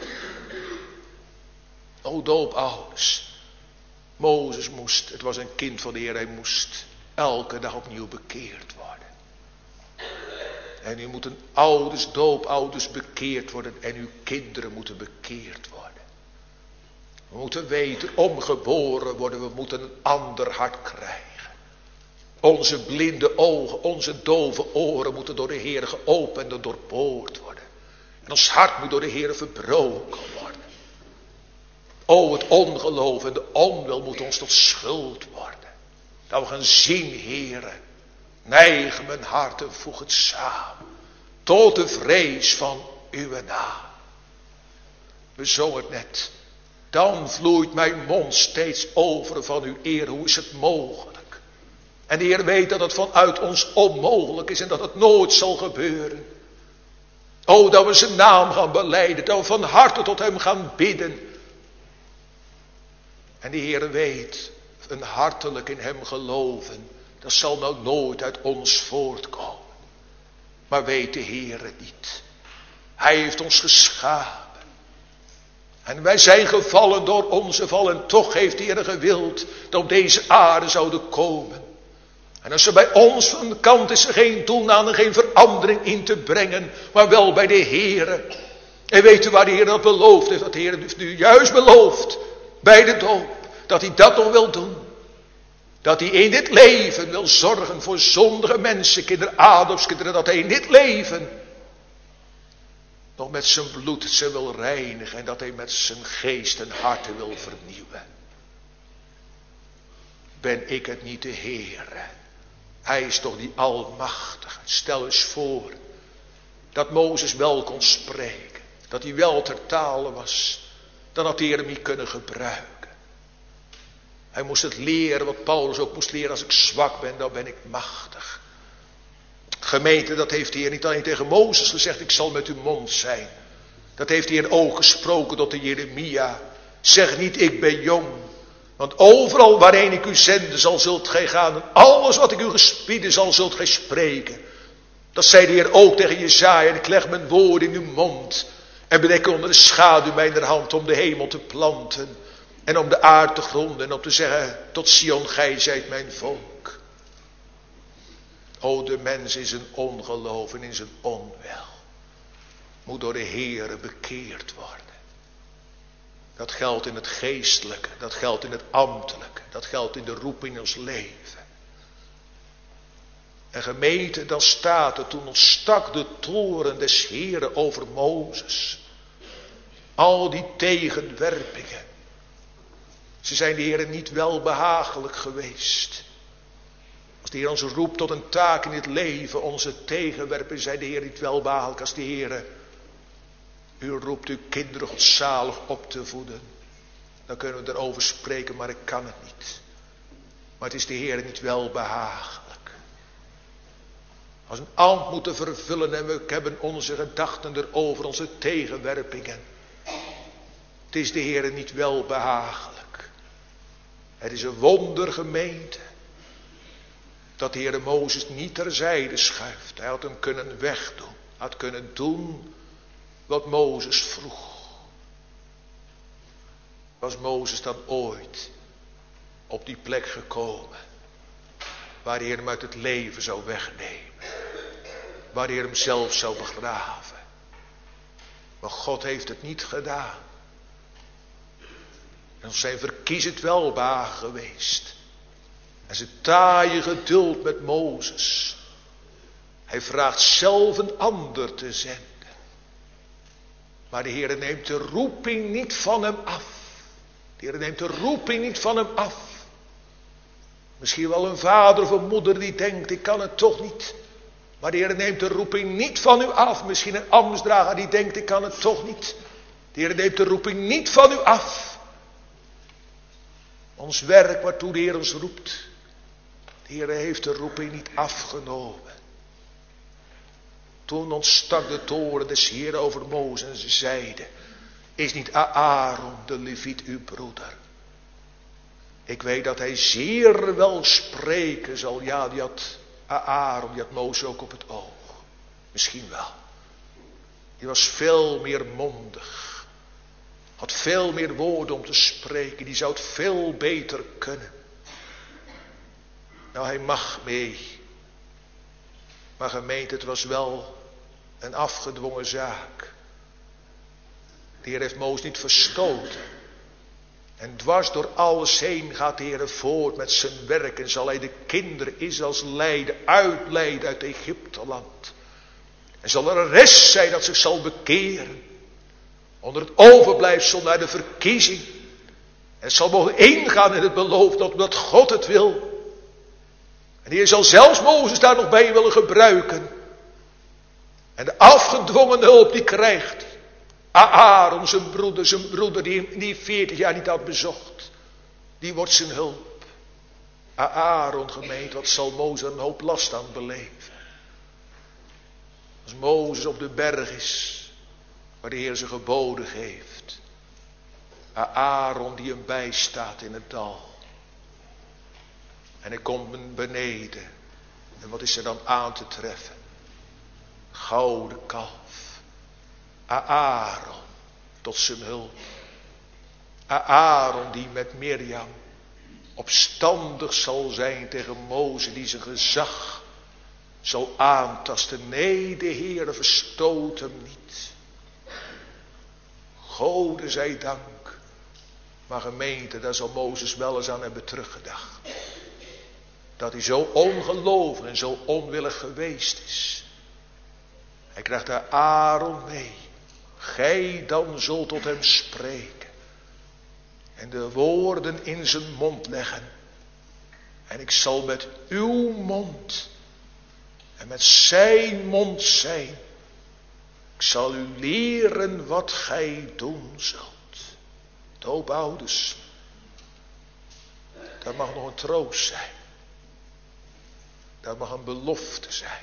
O doopouders. Mozes moest, het was een kind van de Heer, hij moest elke dag opnieuw bekeerd worden. En u moeten ouders, doopouders bekeerd worden en uw kinderen moeten bekeerd worden. We moeten weten, omgeboren worden, we moeten een ander hart krijgen. Onze blinde ogen, onze dove oren moeten door de Heer geopend en doorboord worden. En ons hart moet door de Heer verbroken worden. O, het ongeloof en de onwil moet ons tot schuld worden. Dat we gaan zien, Heere, neig mijn hart en voeg het samen. Tot de vrees van uw naam. We zongen het net. Dan vloeit mijn mond steeds over van uw eer. Hoe is het mogelijk? En de Heer weet dat het vanuit ons onmogelijk is en dat het nooit zal gebeuren. O, dat we zijn naam gaan belijden. Dat we van harte tot hem gaan bidden. En de Heer weet, een hartelijk in hem geloven, dat zal nou nooit uit ons voortkomen. Maar weet de Heer het niet. Hij heeft ons geschapen. En wij zijn gevallen door onze val. En toch heeft de Heer gewild dat op deze aarde zouden komen. En als er bij ons van de kant is er geen doel aan en geen verandering in te brengen. Maar wel bij de Heer. En weet u waar de Heer dat beloofd heeft? Dat de Heer heeft nu juist beloofd bij de doop. Dat hij dat nog wil doen. Dat hij in dit leven wil zorgen voor zondige mensen, kinderen, adopskinderen. Dat hij in dit leven nog met zijn bloed ze wil reinigen. En dat hij met zijn geest en harten wil vernieuwen. Ben ik het niet de Heere? Hij is toch die almachtige. Stel eens voor dat Mozes wel kon spreken. Dat hij wel ter tale was. Dan had de Heer hem niet kunnen gebruiken. Hij moest het leren wat Paulus ook moest leren. Als ik zwak ben, dan ben ik machtig. Gemeente, dat heeft de Heer niet alleen tegen Mozes gezegd. Ik zal met uw mond zijn. Dat heeft de Heer ook gesproken tot de Jeremia. Zeg niet, ik ben jong. Want overal waarheen ik u zenden zal, zult gij gaan. En alles wat ik u gespieden zal, zult gij spreken. Dat zei de Heer ook tegen Jesaja. En ik leg mijn woorden in uw mond. En bedek onder de schaduw mijner hand om de hemel te planten. En om de aarde te gronden en om te zeggen, tot Sion, gij zijt mijn volk. O, de mens in zijn ongeloof en in zijn onwil moet door de Heere bekeerd worden. Dat geldt in het geestelijke, dat geldt in het ambtelijke, dat geldt in de roeping in ons leven. En gemeente, dan staat er, toen ontstak de toorn des Heeren over Mozes. Al die tegenwerpingen. Ze zijn de Heere niet welbehagelijk geweest. Als de Heer ons roept tot een taak in het leven, onze tegenwerpen, zei de Heer niet welbehagelijk als de Heer u roept uw kinderen godzalig op te voeden. Dan kunnen we erover spreken, maar ik kan het niet. Maar het is de Heer niet welbehagelijk. Als een ambt moeten vervullen en we hebben onze gedachten erover, onze tegenwerpingen. Het is de Heer niet welbehagelijk. Het is een wondergemeente. Dat de Heer Mozes niet terzijde schuift. Hij had hem kunnen wegdoen. Hij had kunnen doen wat Mozes vroeg. Was Mozes dan ooit op die plek gekomen. Waar de Heer hem uit het leven zou wegnemen. Waar de Heer hem zelf zou begraven. Maar God heeft het niet gedaan. En zijn verkiezend welbehagen geweest. En zijn taaie geduld met Mozes. Hij vraagt zelf een ander te zenden. Maar de Heer neemt de roeping niet van hem af. De Heer neemt de roeping niet van hem af. Misschien wel een vader of een moeder die denkt, ik kan het toch niet. Maar de Heer neemt de roeping niet van u af. Misschien een ambtsdrager die denkt, ik kan het toch niet. De Heer neemt de roeping niet van u af. Ons werk waartoe de Heer ons roept. De Heer heeft de roeping niet afgenomen. Toen ontstak de toren des Heeren over Mozes en ze zeiden, is niet Aaron de Leviet uw broeder? Ik weet dat hij zeer wel spreken zal. Ja, die had Aaron, die had Mozes ook op het oog. Misschien wel. Die was veel meer mondig. Had veel meer woorden om te spreken. Die zou het veel beter kunnen. Nou, hij mag mee. Maar gemeente, het was wel een afgedwongen zaak. De Heer heeft Mozes niet verstoten. En dwars door alles heen gaat de Heer voort met zijn werk. En zal hij de kinderen Israëls uitleiden uit Egypteland. En zal er een rest zijn dat zich zal bekeren. Onder het overblijfsel naar de verkiezing. En het zal mogen ingaan in het beloof dat God het wil. En de Heer zal zelfs Mozes daar nog bij willen gebruiken. En de afgedwongen hulp die krijgt. Aaron, zijn broeder die 40 jaar niet had bezocht. Die wordt zijn hulp. Aaron, gemeente, wat zal Mozes een hoop last aan beleven. Als Mozes op de berg is. Waar de Heer zijn geboden geeft. Aaron die hem bijstaat in het dal. En hij komt beneden. En wat is er dan aan te treffen? Gouden kalf. Aaron tot zijn hulp. Aaron die met Mirjam opstandig zal zijn tegen Mozes die zijn gezag zal aantasten. Nee, de Heere verstoot hem niet. Gode zij dank. Maar gemeente, daar zal Mozes wel eens aan hebben teruggedacht. Dat hij zo ongelovig en zo onwillig geweest is. Hij krijgt daar Aaron mee. Gij dan zult tot hem spreken. En de woorden in zijn mond leggen. En ik zal met uw mond. En met zijn mond zijn. Ik zal u leren wat gij doen zult. Doopouders. Dat mag nog een troost zijn. Dat mag een belofte zijn.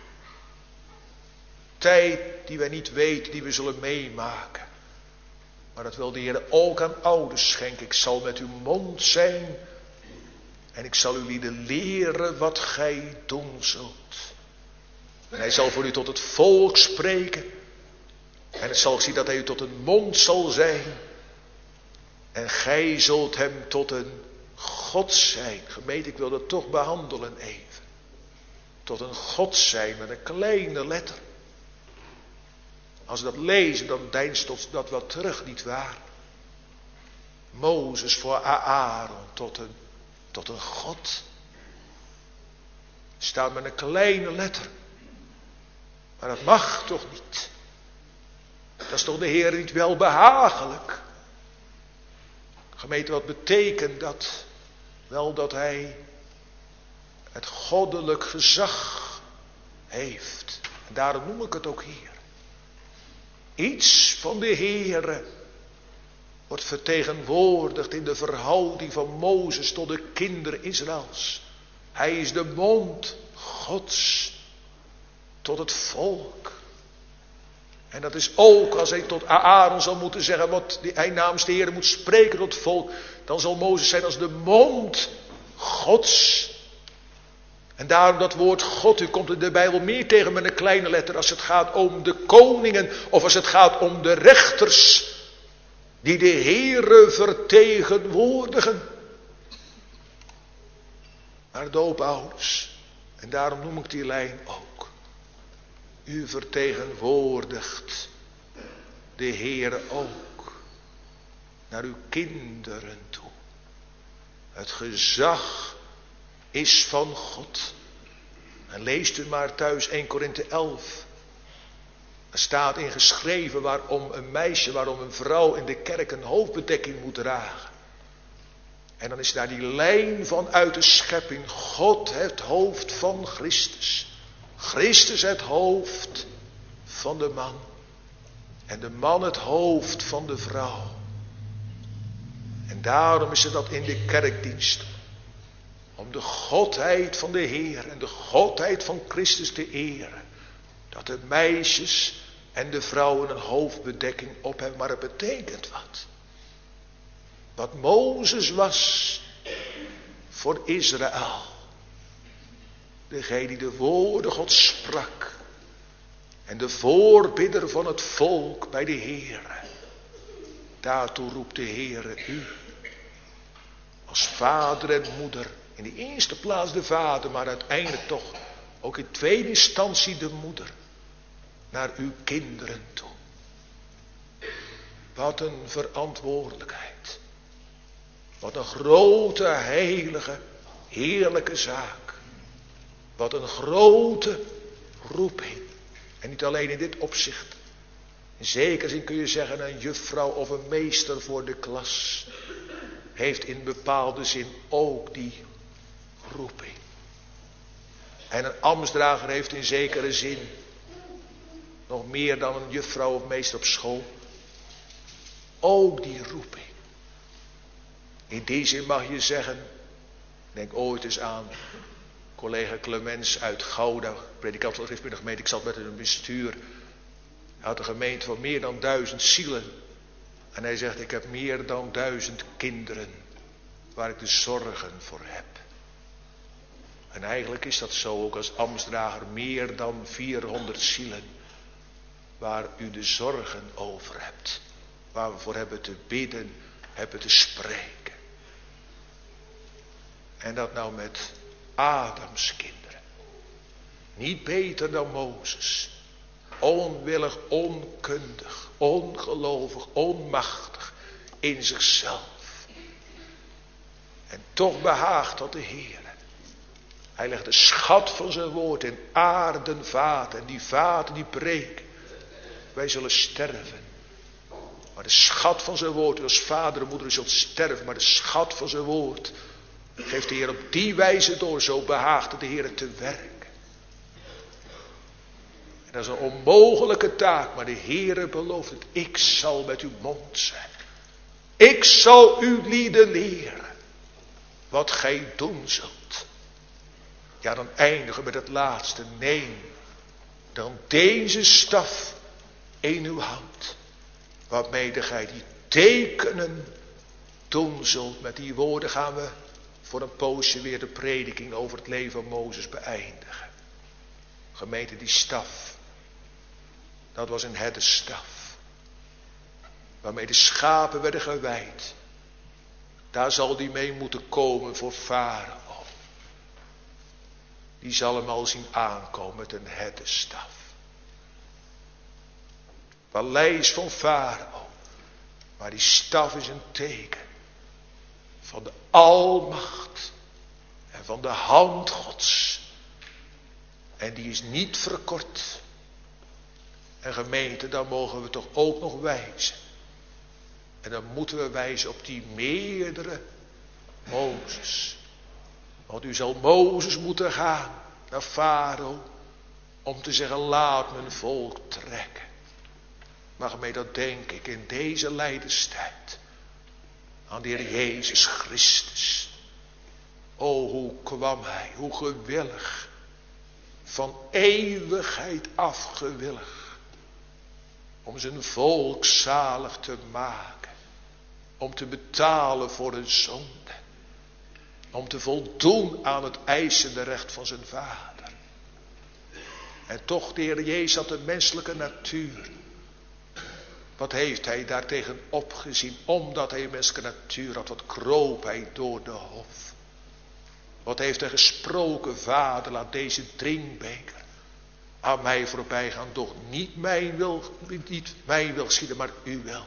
Tijd die wij niet weten, die we zullen meemaken. Maar dat wil de Heer ook aan ouders schenken. Ik zal met uw mond zijn. En ik zal u lieden leren wat gij doen zult. En hij zal voor u tot het volk spreken. En het zal zien dat hij u tot een mond zal zijn. En gij zult hem tot een God zijn. Gemeente, ik wil dat toch behandelen even. Tot een God zijn met een kleine letter. Als we dat lezen, dan deinst ons dat wat terug, nietwaar? Mozes voor Aaron tot een God. Staat met een kleine letter. Maar dat mag toch niet? Dat is toch de Heer niet welbehagelijk? Gemeente, wat betekent dat? Wel dat hij het goddelijk gezag heeft. En daarom noem ik het ook hier. Iets van de Heere wordt vertegenwoordigd in de verhouding van Mozes tot de kinderen Israëls. Hij is de mond Gods tot het volk. En dat is ook als hij tot Aaron zal moeten zeggen wat hij namens de Heer moet spreken tot het volk. Dan zal Mozes zijn als de mond Gods. En daarom dat woord God, u komt in de Bijbel meer tegen met een kleine letter als het gaat om de koningen of als het gaat om de rechters die de Heere vertegenwoordigen. Maar doopouders, en daarom noem ik die lijn ook. U vertegenwoordigt de Heere ook naar uw kinderen toe. Het gezag is van God. En leest u maar thuis 1 Korinthe 11. Er staat in geschreven waarom een meisje, waarom een vrouw in de kerk een hoofdbedekking moet dragen. En dan is daar die lijn van uit de schepping. God het hoofd van Christus. Christus het hoofd van de man. En de man het hoofd van de vrouw. En daarom is het dat in de kerkdienst. Om de godheid van de Heer en de godheid van Christus te eren. Dat de meisjes en de vrouwen een hoofdbedekking op hebben. Maar het betekent wat. Wat Mozes was voor Israël. Degene die de woorden God sprak. En de voorbidder van het volk bij de Heer. Daartoe roept de Heer u. Als vader en moeder. In de eerste plaats de vader, maar uiteindelijk toch ook in tweede instantie de moeder. Naar uw kinderen toe. Wat een verantwoordelijkheid. Wat een grote, heilige, heerlijke zaak. Wat een grote roeping. En niet alleen in dit opzicht. In zekere zin kun je zeggen een juffrouw of een meester voor de klas. Heeft in bepaalde zin ook die roeping. En een ambtsdrager heeft in zekere zin nog meer dan een juffrouw of meester op school. Ook die roeping. In die zin mag je zeggen, denk ooit eens aan collega Clemens uit Gouda, predikant van de Griffbinnen gemeente. Ik zat met een bestuur. Hij had een gemeente van meer dan 1000 zielen. En hij zegt, ik heb meer dan 1000 kinderen waar ik de zorgen voor heb. En eigenlijk is dat zo ook als ambtsdrager, meer dan 400 zielen waar u de zorgen over hebt. Waar we voor hebben te bidden, hebben te spreken. En dat nou met Adams kinderen. Niet beter dan Mozes. Onwillig, onkundig, ongelovig, onmachtig in zichzelf. En toch behaagt dat de Heer. Hij legt de schat van zijn woord in aarden vaten. En die vaten die breken. Wij zullen sterven. Maar de schat van zijn woord, als vader en moeder zult sterven. Maar de schat van zijn woord geeft de Heer op die wijze door. Zo behaagde de Heer te werken. En dat is een onmogelijke taak. Maar de Heer belooft het. Ik zal met uw mond zijn. Ik zal uw lieden leren. Wat gij doen zult. Ja, dan eindigen we met het laatste. Neem dan deze staf in uw hand. Waarmee gij die tekenen doen zult. Met die woorden gaan we voor een poosje weer de prediking over het leven van Mozes beëindigen. Gemeente, die staf. Dat was een herdersstaf. Waarmee de schapen werden gewijd. Daar zal die mee moeten komen voor Farao. Die zal hem al zien aankomen met een herdersstaf. Paleis van Farao. Maar die staf is een teken van de almacht en van de hand Gods. En die is niet verkort. En gemeente, dan mogen we toch ook nog wijzen. En dan moeten we wijzen op die meerdere Mozes. Want u zal Mozes moeten gaan naar Farao om te zeggen, laat mijn volk trekken. Mag mij dat denk ik in deze lijdenstijd aan de Heer Jezus Christus. O, hoe kwam hij, hoe gewillig, van eeuwigheid af gewillig, om zijn volk zalig te maken, om te betalen voor hun zonde, om te voldoen aan het eisende recht van zijn vader. En toch, de Heer Jezus had de menselijke natuur. Wat heeft hij daartegen opgezien? Omdat hij een menselijke natuur had, wat kroop hij door de hof. Wat heeft hij gesproken, Vader, laat deze drinkbeker aan mij voorbij gaan. Doch niet mijn wil geschieden, maar uw wil.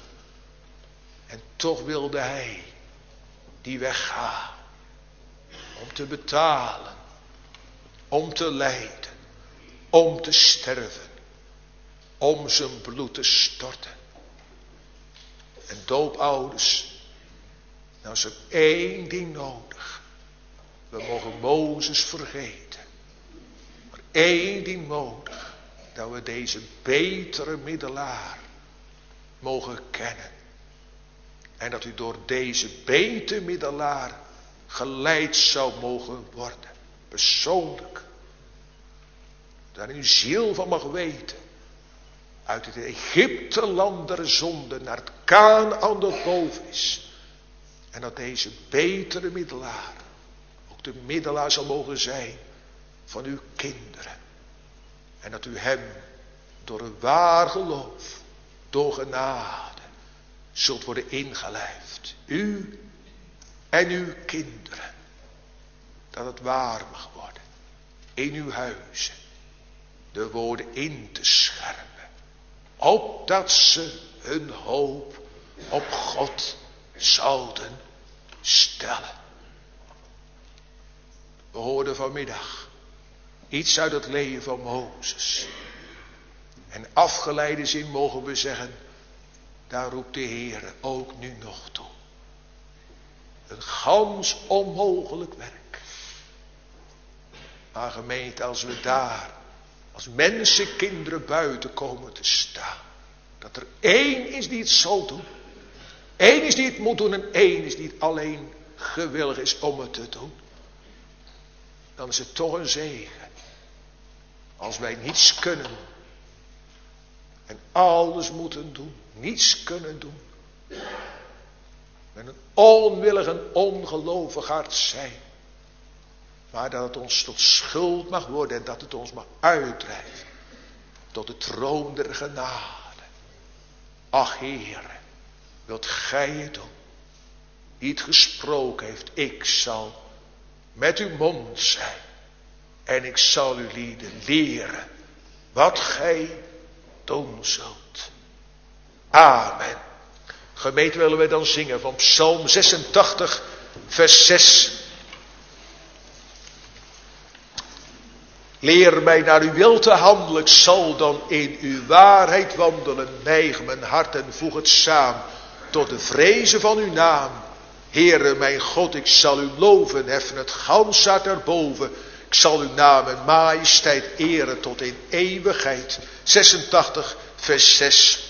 En toch wilde hij die weg gaan. Om te betalen. Om te lijden. Om te sterven. Om zijn bloed te storten. En doopouders, nou is er één ding nodig. We mogen Mozes vergeten. Maar één ding nodig. Dat we deze betere middelaar mogen kennen. En dat u door deze betere middelaar geleid zou mogen worden. Persoonlijk. Daar uw ziel van mag weten. Uit het Egypteland der zonde naar het Kanaan dat boven is. En dat deze betere middelaar ook de middelaar zal mogen zijn van uw kinderen. En dat u hem door een waar geloof, door genade, zult worden ingelijfd. U en uw kinderen. Dat het waar mag worden. In uw huizen. De woorden in te scherpen. Opdat ze hun hoop op God zouden stellen. We hoorden vanmiddag iets uit het leven van Mozes. En afgeleide zin mogen we zeggen, daar roept de Heer ook nu nog toe. Een gans onmogelijk werk. Maar gemeente, als we daar als mensenkinderen buiten komen te staan. Dat er één is die het zal doen. Eén is die het moet doen en één is die het alleen gewillig is om het te doen. Dan is het toch een zegen. Als wij niets kunnen. En alles moeten doen. Niets kunnen doen. Met een onwillig en ongelovig hart zijn. Maar dat het ons tot schuld mag worden en dat het ons mag uitdrijven. Tot de troon der genade. Ach Heere, wilt gij het doen? Die het gesproken heeft, ik zal met uw mond zijn. En ik zal uw lieden leren wat gij doen zult. Amen. Gemeente, willen wij dan zingen van Psalm 86 vers 6. Leer mij naar uw wil te handelen, ik zal dan in uw waarheid wandelen. Neig mijn hart en voeg het samen tot de vrezen van uw naam. Heere mijn God, ik zal u loven, heffen het gans hart erboven. Ik zal uw naam en majesteit eren tot in eeuwigheid. 86 vers 6.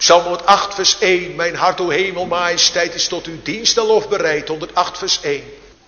Psalm 108 vers 1. Mijn hart, o hemel, majesteit, is tot uw dienst en lof bereid. 108 vers 1.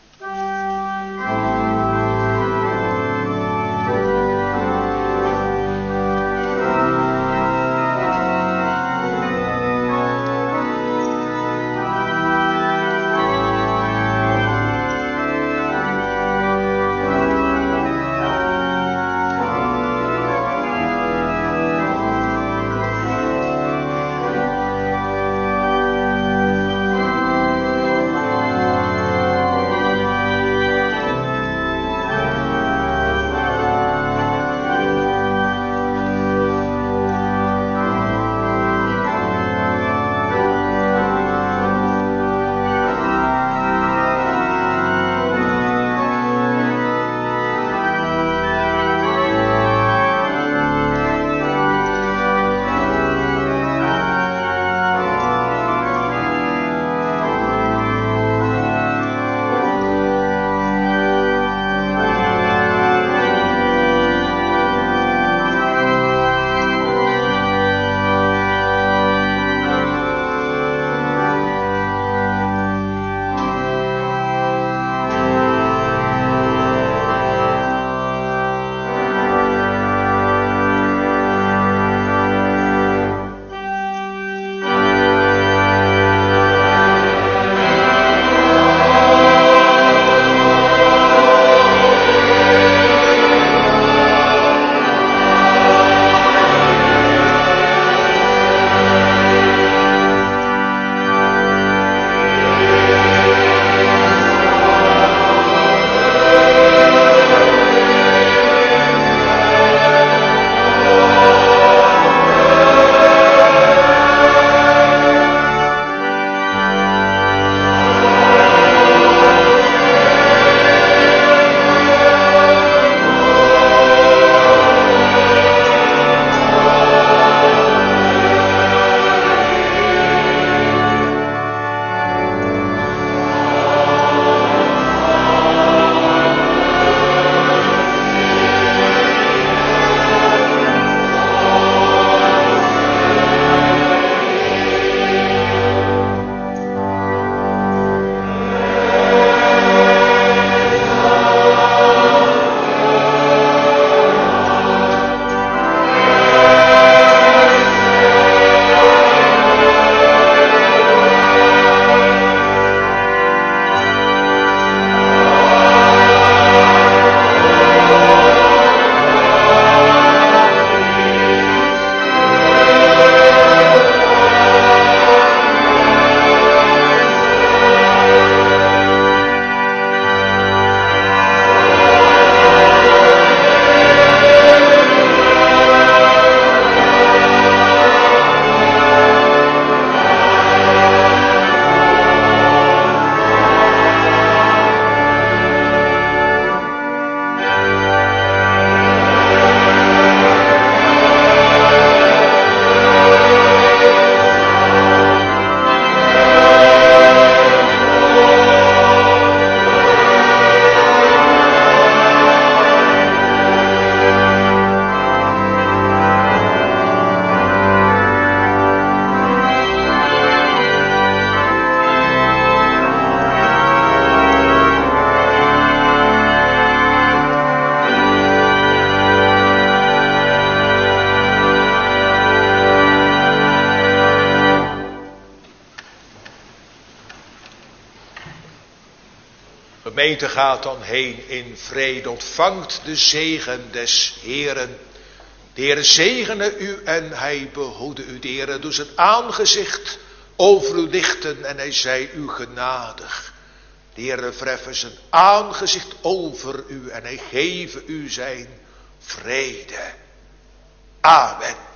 Gemeente, gaat dan heen in vrede, ontvangt de zegen des Heeren. De Heer zegene u en hij behoede u. De Heer doet zijn aangezicht over u lichten en hij zij u genadig. De Heer verheffen zijn aangezicht over u en hij geven u zijn vrede. Amen.